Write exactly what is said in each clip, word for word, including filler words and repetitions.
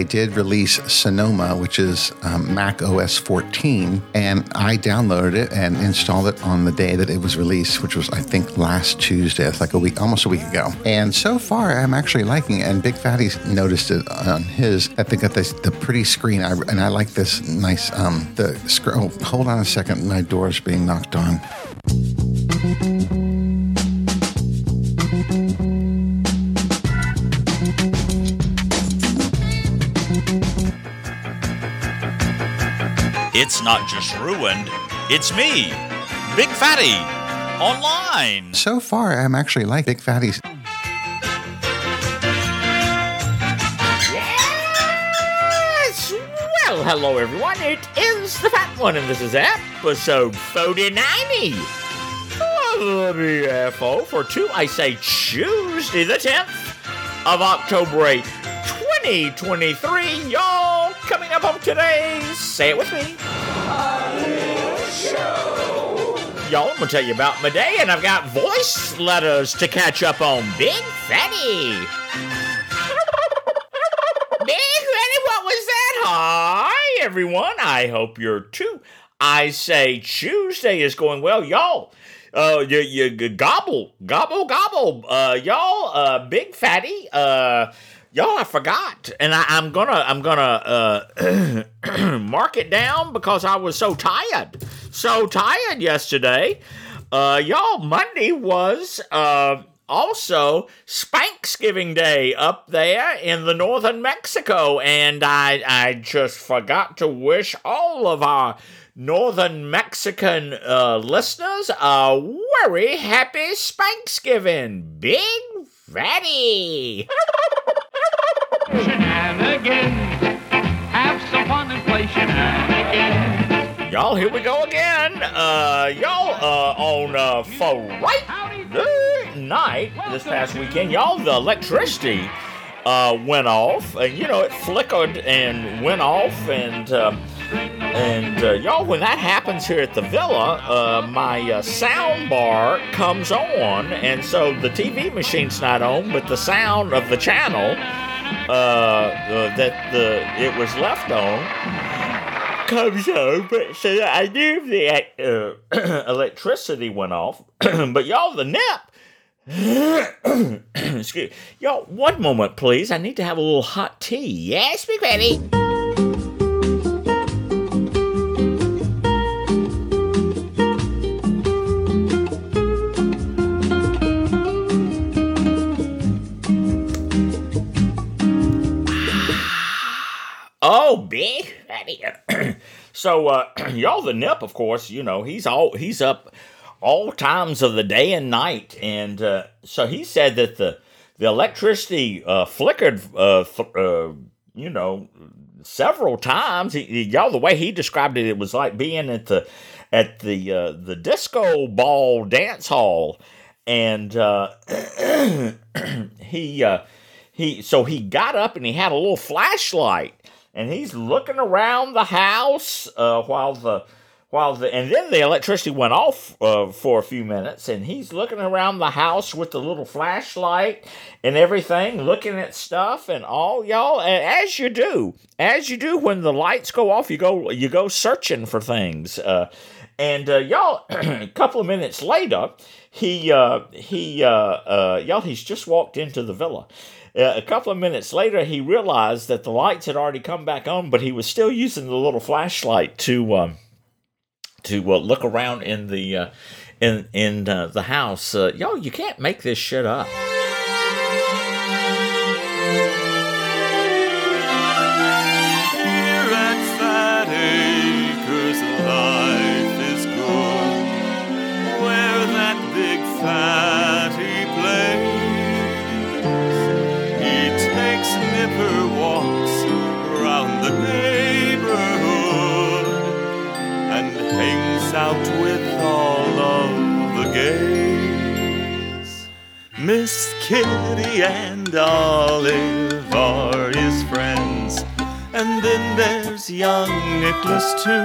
they did release Sonoma, which is um, Mac O S fourteen, and I downloaded it and installed it on the day that it was released, which was, I think, last Tuesday. It's like a week, almost a week ago. And so far, I'm actually liking it. And Big Fatty's noticed it on his, that they got this, the pretty screen. I, and I like this nice, um, the screen. Oh, hold on a second. My door's being knocked on. It's not just ruined, it's me, Big Fatty, online. So far, I'm actually like Big Fatty's. Yes! Well, hello everyone, it is the Fat One, and this is episode forty-nine of the B F O for two, I say Tuesday the tenth of October eighth, twenty twenty-three, y'all. Coming up on today's, say it with me, show. Y'all, I'm gonna tell you about my day, and I've got voice letters to catch up on. Big Fatty. Big Fatty, what was that? Hi, everyone. I hope you're too. I say Tuesday is going well, y'all. Uh, you, you gobble, gobble, gobble. Uh, y'all, uh, Big Fatty, uh, Y'all, I forgot, and I, I'm gonna, I'm gonna uh, mark it down because I was so tired, so tired yesterday. Uh, y'all, Monday was uh, also Spanksgiving Day up there in the northern Mexico, and I, I just forgot to wish all of our northern Mexican uh, listeners a very happy Spanksgiving, Big Fatty. Shenanigans, have some fun and play shenanigans. Y'all, here we go again. Uh, y'all, uh, on uh, Friday night this past weekend, y'all, the electricity uh went off, and you know it flickered and went off, and uh, and uh, y'all, when that happens here at the villa, uh, my uh, sound bar comes on, and so the T V machine's not on, but the sound of the channel uh, uh that the it was left on comes on. But so I knew the uh, electricity went off, but y'all, the nip. Excuse y'all, one moment, please. I need to have a little hot tea. Yes, Big Fatty. Oh, Big Fatty. So, uh, y'all, the nip, of course, you know, he's all he's up all times of the day and night, and uh, so he said that the the electricity uh, flickered, uh, th- uh, you know, several times. He, he, y'all, the way he described it, it was like being at the at the uh, the disco ball dance hall, and uh, he uh, he so he got up and he had a little flashlight. And he's looking around the house uh, while the while the and then the electricity went off uh, for a few minutes, and he's looking around the house with the little flashlight and everything, looking at stuff and all, y'all. And as you do, as you do when the lights go off, you go you go searching for things. Uh, and uh, y'all, a couple of minutes later, he uh, he uh, uh, y'all he's just walked into the villa. Uh, a couple of minutes later, he realized that the lights had already come back on, but he was still using the little flashlight to um, to uh, look around in the uh, in in uh, the house. Uh, y'all, you can't make this shit up. Here at Fat Acres, life is good, where that big fatty plays. Nipper walks around the neighborhood and hangs out with all of the gays. Miss Kitty and Olive are his friends, and then there's young Nicholas too.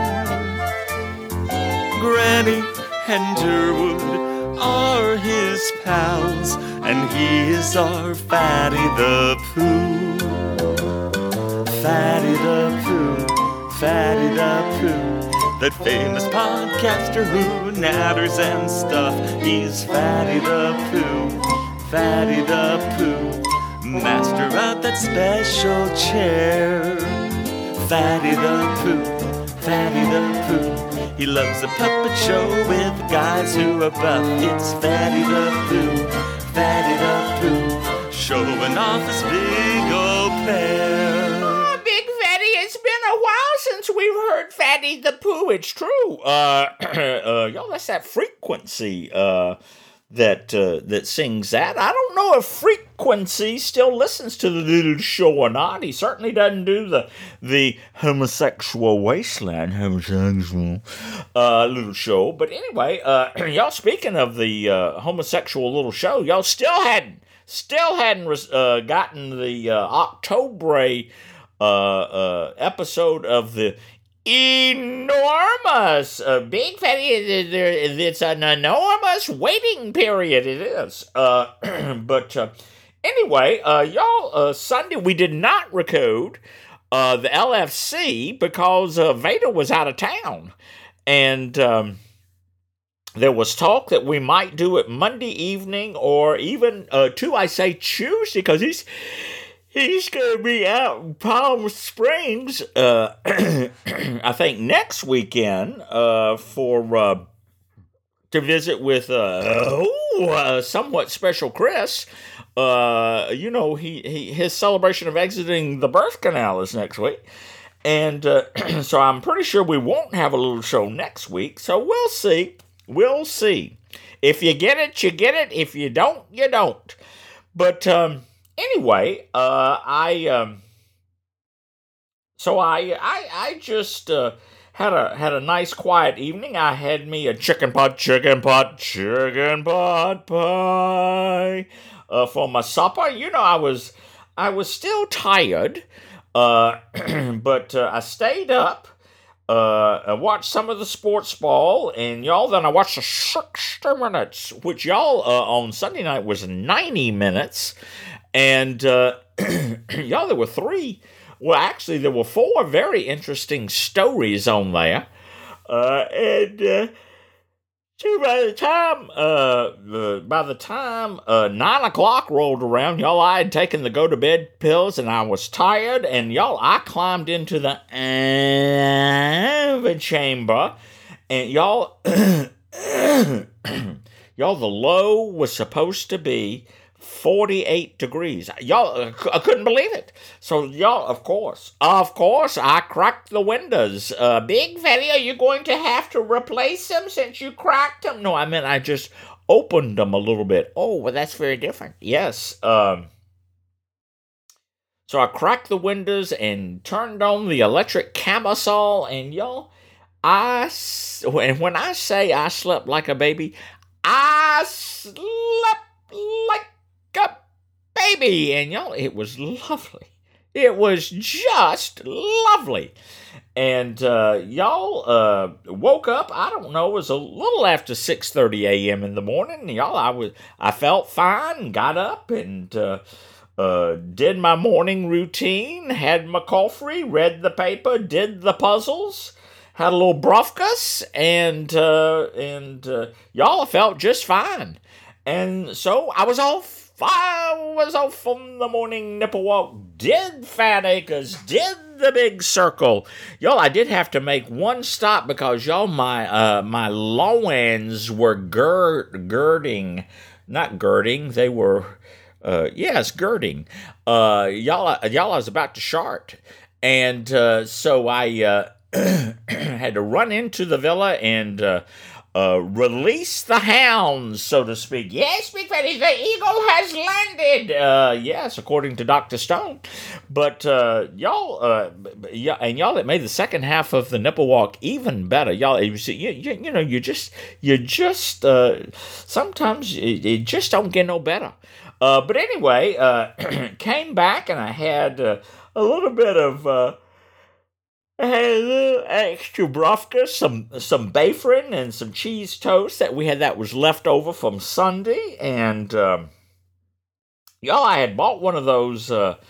Granny and Durwood are his pals, and he is our Fatty the Pooh. Fatty the Pooh, Fatty the Pooh. That famous podcaster who natters and stuff. He's Fatty the Pooh, Fatty the Pooh, master of that special chair. Fatty the Pooh, Fatty the Pooh. He loves a puppet show with guys who are buff. It's Fatty the Pooh, Fatty the Pooh, showing off his big old pair. It's been a while since we've heard Fatty the Pooh. It's true. Uh, uh, y'all, that's that Frequency uh, that uh, that sings that. I don't know if Frequency still listens to the little show or not. He certainly doesn't do the the homosexual wasteland homosexual uh, little show. But anyway, uh, y'all, speaking of the uh, homosexual little show, y'all still hadn't still hadn't uh, gotten the uh, October. Uh, uh, episode of the enormous uh, Big Fatty. It's an enormous waiting period. It is. Uh, but uh, anyway, uh, y'all, uh, Sunday we did not record uh, the L F C because uh, Vader was out of town, and um, there was talk that we might do it Monday evening or even uh, to I say Tuesday because he's. He's going to be out in Palm Springs, uh, I think, next weekend uh, for uh, to visit with uh, oh, uh, somewhat special Chris. Uh, you know, he, he his celebration of exiting the birth canal is next week. And uh, so I'm pretty sure we won't have a little show next week. So we'll see. We'll see. If you get it, you get it. If you don't, you don't. But... Um, Anyway, uh, I um, so I I I just uh, had a had a nice quiet evening. I had me a chicken pot, chicken pot, chicken pot pie uh, for my supper. You know, I was I was still tired, uh, but uh, I stayed up. Uh, I watched some of the sports ball, and y'all. Then I watched the sixty minutes, which y'all uh, on Sunday night was ninety minutes. And, uh, y'all, there were three, well, actually, there were four very interesting stories on there. Uh, and, uh, so by the time, uh, uh, by the time, uh, nine o'clock rolled around, y'all, I had taken the go-to-bed pills, and I was tired, and y'all, I climbed into the uh, chamber, and y'all, y'all, the low was supposed to be forty-eight degrees. Y'all, I couldn't believe it. So, y'all, of course, of course, I cracked the windows. Uh, Big Fatty, are you going to have to replace them since you cracked them? No, I meant I just opened them a little bit. Oh, well, that's very different. Yes. Um, so I cracked the windows and turned on the electric camisole, and y'all, I, and when I say I slept like a baby, I slept like a baby, and y'all, it was lovely. It was just lovely. And uh, y'all uh, woke up, I don't know, it was a little after six thirty a.m. in the morning. Y'all, I was, I felt fine, got up and uh, uh, did my morning routine, had my coffee, read the paper, did the puzzles, had a little brofkas, and, uh, and uh, y'all, I felt just fine. And so I was off. I was off from the morning nipple walk, did Fat Acres, did the big circle. Y'all, I did have to make one stop because, y'all, my uh, my loins were gird, girding, not girding, they were, uh, yes, girding. Uh, y'all, y'all, I was about to shart. And uh, so I uh, had to run into the villa and... Uh, Uh, release the hounds, so to speak. Yes, Big Fatty, the eagle has landed. Uh, yes, according to Doctor Stone. But uh, y'all, uh, yeah, and y'all, it made the second half of the nipple walk even better. Y'all, you, you, you know, you just, you just, uh, sometimes it, it just don't get no better. Uh, but anyway, uh, came back and I had uh, a little bit of. Uh, I had a little extra brofka, some some bafrin, and some cheese toast that we had that was left over from Sunday. And, um, y'all, I had bought one of those uh,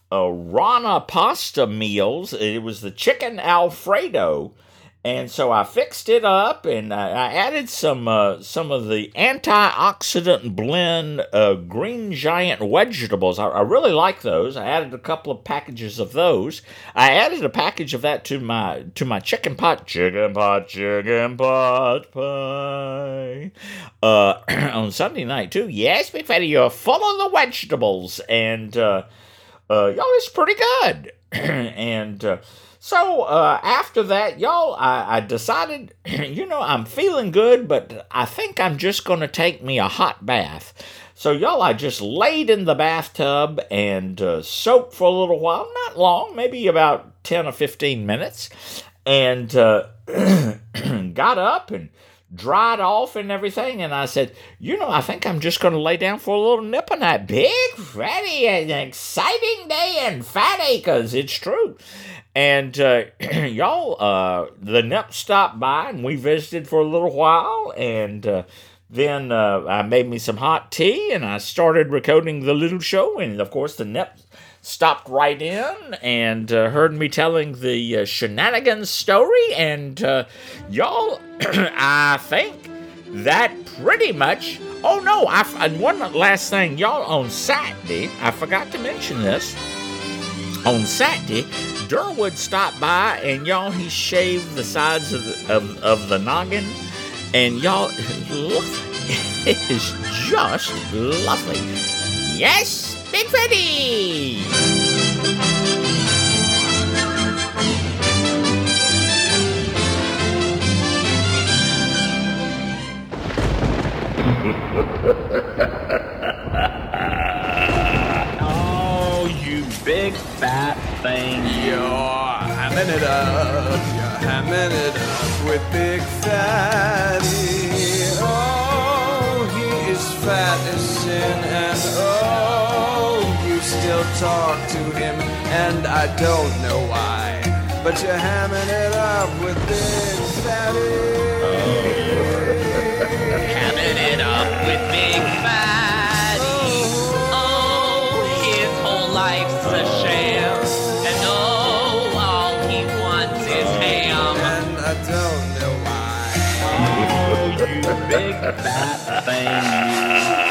uh, Rana pasta meals. It was the chicken Alfredo. And so I fixed it up, and I, I added some uh, some of the antioxidant blend uh, Green Giant vegetables. I, I really like those. I added a couple of packages of those. I added a package of that to my to my chicken pot, chicken pot, chicken pot pie uh, on Sunday night too. Yes, Big Fatty, you're full of the vegetables, and uh, uh, y'all, it's pretty good. and. Uh, So, uh, after that, y'all, I, I decided, you know, I'm feeling good, but I think I'm just going to take me a hot bath. So, y'all, I just laid in the bathtub and uh, soaked for a little while. Not long, maybe about ten or fifteen minutes. And uh, got up and dried off and everything. And I said, you know, I think I'm just going to lay down for a little nip on that. Big Fatty, an exciting day in Fat Acres. It's true. And, uh, y'all, uh, the Nip stopped by, and we visited for a little while, and uh, then uh, I made me some hot tea, and I started recording the little show, and, of course, the Nip stopped right in and uh, heard me telling the uh, shenanigans story, and, uh, y'all, I think that pretty much... Oh, no, I, and one last thing, y'all, on Saturday, I forgot to mention this, on Saturday... Durwood stopped by, and y'all, he shaved the sides of the, of, of the noggin, and y'all, it is just lovely. Yes, Big Fatty! Oh, you big fat thing. You're hamming it up, you're hamming it up with Big Fatty. Oh, he is fat as sin, and oh, you still talk to him, and I don't know why, but you're hamming it up with Big Fatty. Hamming it up with Big Fatty. Oh, his whole life's a sham. And oh, all he wants is ham. And I don't know why. Oh, you big fat thing.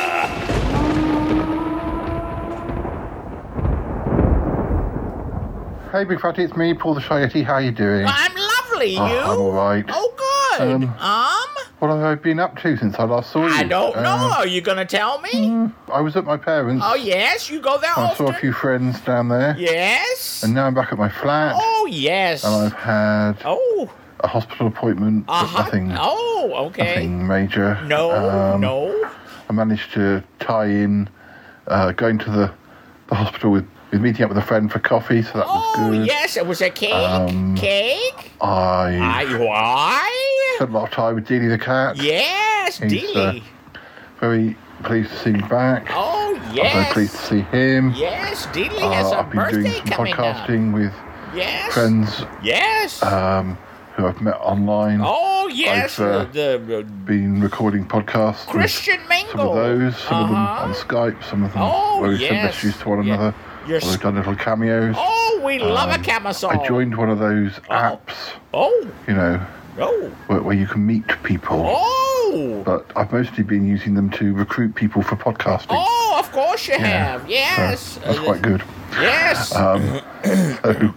Hey, Big Fatty, it's me, Paul the Shy Yeti. How you doing? I'm lovely, you. Oh, I'm all right. Oh, good. Um, um? What have I been up to since I last saw you? I don't know. Uh, Are you going to tell me? mm, I was at my parents'. Oh, yes? You go there I often? saw a few friends down there. Yes? And now I'm back at my flat. Oh, yes. And I've had Oh. a hospital appointment, but Uh-huh. nothing, Oh, okay. nothing major. No, Um, no. I managed to tie in uh, going to the, the hospital with, with meeting up with a friend for coffee, so that Oh, was good. yes. It was a cake. Um, cake? I I, why? spent a lot of time with Dealey the cat. Yes, He's, Dealey. uh, Very pleased to see him back. Oh, I'm very yes. pleased to see him. Yes, Dealey Uh, has a I've been birthday doing some coming up. podcasting with Yes. friends Yes. um, who I've met online. oh, yes. I've, uh, the, the Been recording podcasts. with Christian Mingle. Some of those, some of them Uh-huh. on Skype, some of them Oh, where we send yes. messages to one Yeah. another. You're Or we've done little cameos. Oh, we love a Um, camisole. I joined one of those apps, Oh, you know, oh, where, where you can meet people. oh. But I've mostly been using them to recruit people for podcasting. Oh, of course you Yeah. have. Yes. So that's Uh, quite good. Yes. Um, so,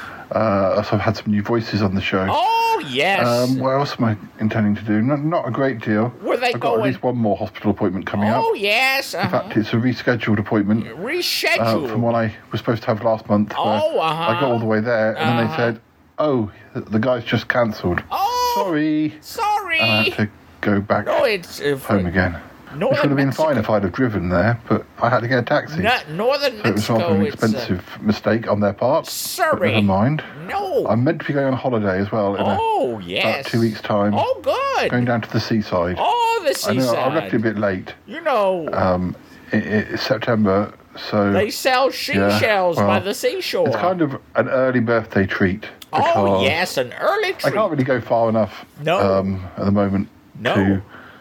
uh, so I've had some new voices on the show. oh, yes. Um, what else am I intending to do? Not, not a great deal. Were they I've got going- at least one more hospital appointment coming up. oh, yes. In Uh-huh. fact, it's a rescheduled appointment uh, Reschedule. from what I was supposed to have last month. where Oh, uh-huh. I got all the way there, and then they Uh-huh. said, "Oh, the the guy's just cancelled. oh, Sorry." sorry. And I had to go back no, it's uh, home again. Northern Which would have been Mexico. fine if I'd have driven there, but I had to get a taxi. No, Northern So it was rather Mexico. an It's uh, expensive mistake on their part. But Surrey. never mind. no. I'm meant to be going on holiday as well in oh, a, yes. about two weeks' time. Oh, good. Going down to the seaside. oh, the I know seaside. I left it a bit late. You know, Um, it, it's September, so they sell seashells well, by the seashore. it's kind of an early birthday treat. oh, because yes, an early I treat. can't really go far enough No. um, at the moment No. to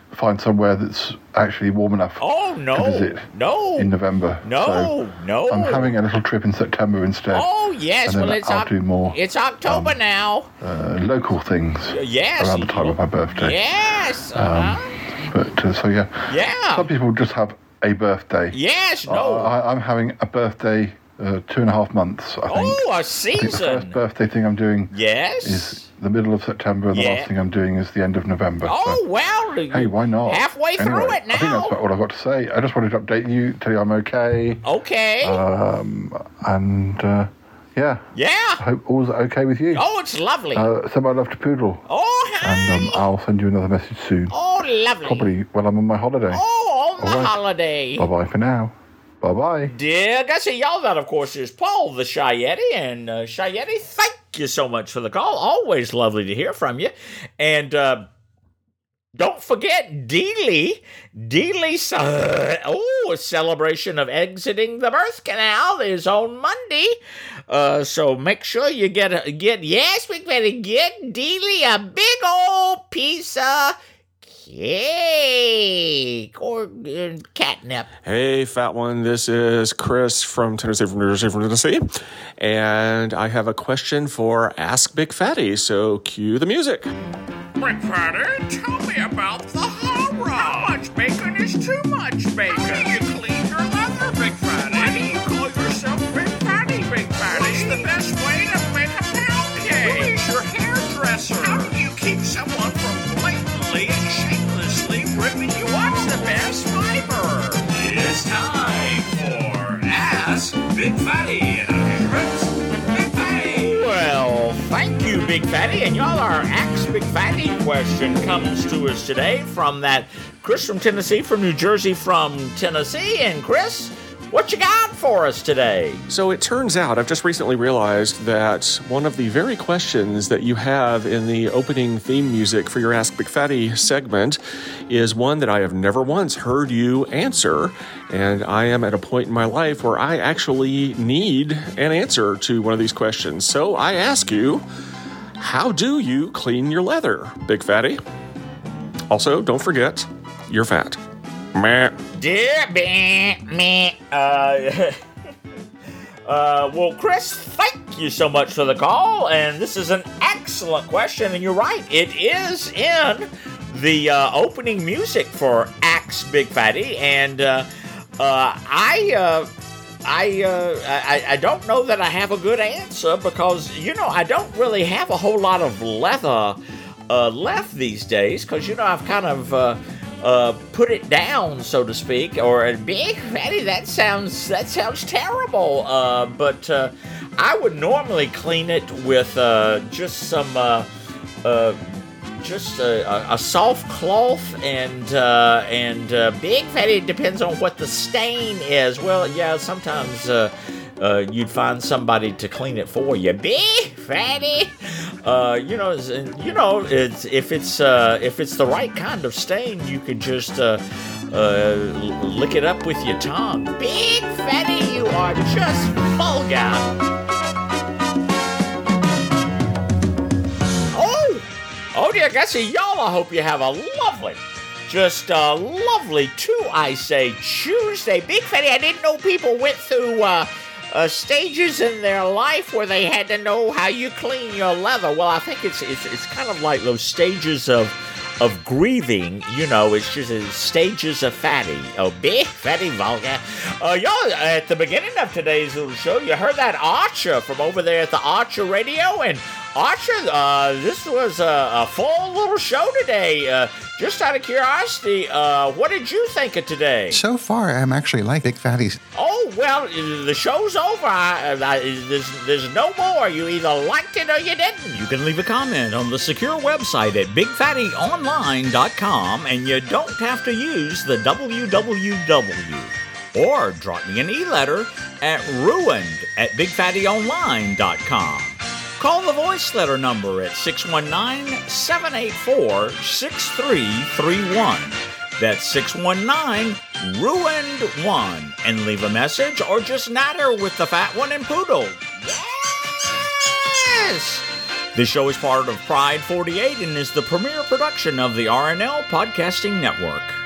find somewhere that's actually warm enough Oh, no. to visit No. in November. No, So no. I'm having a little trip in September instead. Oh, yes. And then Well, it's, I'll Oc- do more it's October um, now. uh, local things Yes. around the time of my birthday. Yes. Uh-huh. But uh, so yeah, yeah. some people just have a birthday. Yes. Uh, No. I, I'm having a birthday uh, two and a half months. I think. oh, a I think the season. first birthday thing I'm doing Yes. is the middle of September, and the Yeah. last thing I'm doing is the end of November. Oh, so, well. hey, why not? Halfway through Anyway, it I think that's now. about all I've got to say. I just wanted to update you, tell you I'm okay, Okay. um, and uh, yeah, I yeah. hope all's okay with you. Oh, it's lovely. Uh, send my love to Poodle, oh, hi. and um, I'll send you another message soon. oh, lovely. Probably when I'm on my holiday. Oh, on the All right. holiday. Bye bye for now. Bye bye. Dear Gussie, y'all, that, of course, is Paul the Shy Yeti. And, uh, Shy Yeti, thank you so much for the call. Always lovely to hear from you. And, uh, don't forget, Dealey, Dealey's, uh, oh, a celebration of exiting the birth canal is on Monday. Uh, so make sure you get, a, get, yes, we better get Dealey a big old piece of cake or uh, catnip. Hey, fat one. This is Chris from Tennessee, from New Jersey, from Tennessee. And I have a question for Ask Big Fatty. So cue the music. Big Fatty, tell me about the horror. How much bacon is too much bacon? How do you clean your leather, Big Fatty? Why do you call yourself Big Fatty, Big Fatty? What's the best way to make a pound cake? Who is your hairdresser? How do you keep someone from blatantly and shamelessly ripping you off? What's the best fiber? It's time for Ask Big Fatty. Big Fatty. Well, thank you, Big Fatty. And y'all, our Ask Big Fatty question comes to us today from that Chris from Tennessee, from New Jersey, from Tennessee. And Chris, what you got for us today? So it turns out, I've just recently realized that one of the very questions that you have in the opening theme music for your Ask Big Fatty segment is one that I have never once heard you answer. And I am at a point in my life where I actually need an answer to one of these questions. So I ask you, how do you clean your leather, Big Fatty? Also, don't forget, you're fat. Meh. Dear me, me, uh, uh, well, Chris, thank you so much for the call, and this is an excellent question, and you're right, it is in the uh, opening music for Axe Big Fatty, and uh, uh, I, uh, I, uh, I, I don't know that I have a good answer because, you know, I don't really have a whole lot of leather uh, left these days because, you know, I've kind of uh, uh, put it down, so to speak. Or Big Fatty, that sounds that sounds terrible. Uh, but uh, I would normally clean it with uh, just some. Uh, uh, Just a, a, a soft cloth and uh, and uh, Big Fatty. It depends on what the stain is. Well, yeah, sometimes uh, uh, you'd find somebody to clean it for you. Big Fatty, uh, you know, you know, it's, if it's uh, if it's the right kind of stain, you could just uh, uh, lick it up with your tongue. Big Fatty, you are just vulgar. Oh dear Gussie, y'all, I hope you have a lovely, just a lovely two, I say, Tuesday. Big Fatty, I didn't know people went through uh, uh, stages in their life where they had to know how you clean your leather. Well, I think it's it's, it's kind of like those stages of of grieving, you know, it's just uh, stages of fatty. Oh, Big Fatty vulgar. Uh, y'all, at the beginning of today's little show, you heard that Archer from over there at the Archer Radio, and Archer, uh, this was a, a full little show today. Uh, just out of curiosity, uh, what did you think of today? So far, I'm actually like Big Fatty's. Oh, well, the show's over. I, I, there's, there's no more. You either liked it or you didn't. You can leave a comment on the secure website at big fatty online dot com, and you don't have to use the w w w. Or drop me an e-letter at ruined at big fatty online dot com. Call the voice letter number at six one nine, seven eight four, six three three one. That's six one nine, ruined one. And leave a message or just natter with the fat one and Poodle. Yes! This show is part of Pride forty-eight and is the premier production of the R N L Podcasting Network.